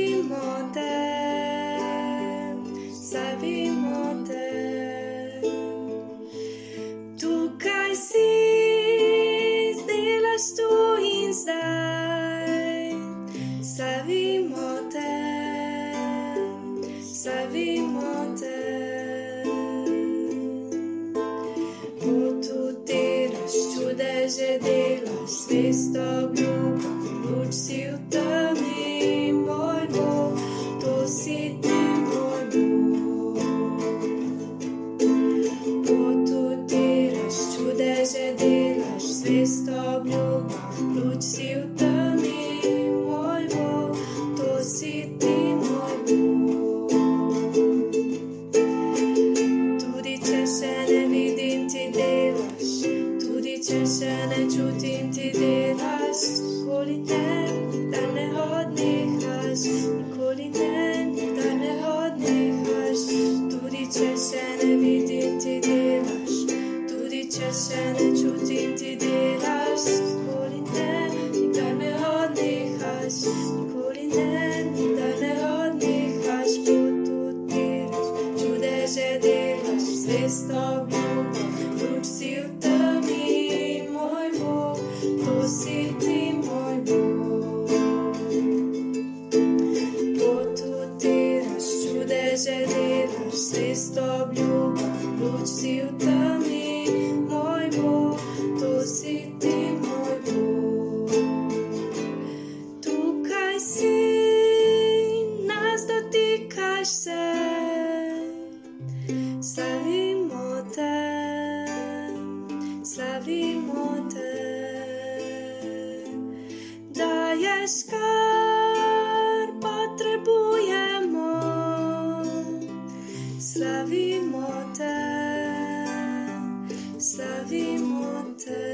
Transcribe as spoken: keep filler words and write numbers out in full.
Slavimo te, slavimo te. Tukaj si, zdelaš tu in zdaj. Slavimo te, slavimo te. Potutiraš, čudeže delaš, svesto obljubo, luč si v temi, moj Bog, to si ti, moj Bog. Potutiraš, čudeže delaš, svesto obljubo, luč si v temi, moj Bog, to si ti, moj Bog. Tudi če še ne vidim, ti delaš, tudi če še ne čutim, ti delaš, nikoli ne, da ne odnehaš, nikoli ne, da ne odnehaš. Tudi če še ne vidim, ti delaš, tudi če še ne čutim, ti delaš, nikoli ne, da ne odnehaš, nikoli ne, da ne odnehaš. Potutiraš, čudeže delaš, svesto obljubo, luč si v temi, moj Bog, to si ti, moj Bog. Potutiraš, čudeže delaš, svesto obljubo, luč si v temi, moj Bog, to si ti, moj Bog. Tukaj si, nas dotikaš se, slavimo te, slavimo te. Daješ, kar potrebujemo, slavimo te, slavimo te.